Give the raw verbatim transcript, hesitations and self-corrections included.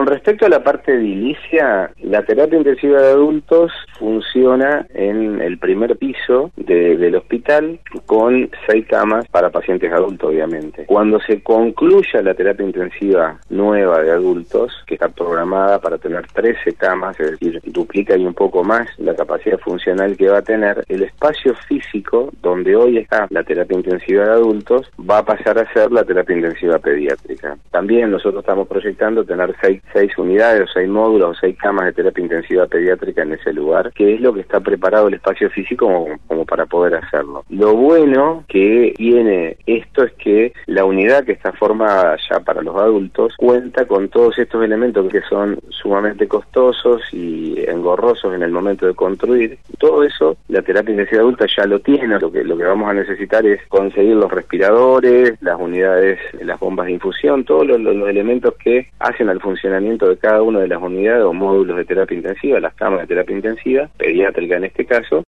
respecto a la parte edilicia, la terapia intensiva de adultos funciona en el primer piso de, del hospital con seis camas para pacientes adultos, obviamente. Cuando se concluya la terapia intensiva nueva de adultos, que está programada para tener trece camas, es decir, duplica y un poco más la capacidad funcional que va a tener, el espacio físico donde hoy está la terapia intensiva de adultos va a pasar a ser la terapia intensiva pediátrica. También nosotros estamos proyectando tener seis, seis unidades o seis módulos o seis camas de terapia intensiva pediátrica en ese lugar, que es lo que está preparado el espacio físico como, como para poder hacerlo. Lo bueno que tiene esto es que la unidad que está formada ya para los adultos cuenta con todos estos elementos que son sumamente costosos y engorrosos en el momento de construir. Todo eso la terapia intensiva adulta ya lo tiene. Lo que, lo que vamos a necesitar es conseguir los respiradores, las unidades, las bombas de infusión, todos los, los, los elementos que hacen al funcionamiento de cada una de las unidades o módulos de terapia intensiva, las camas de terapia intensiva, pediátrica en este caso,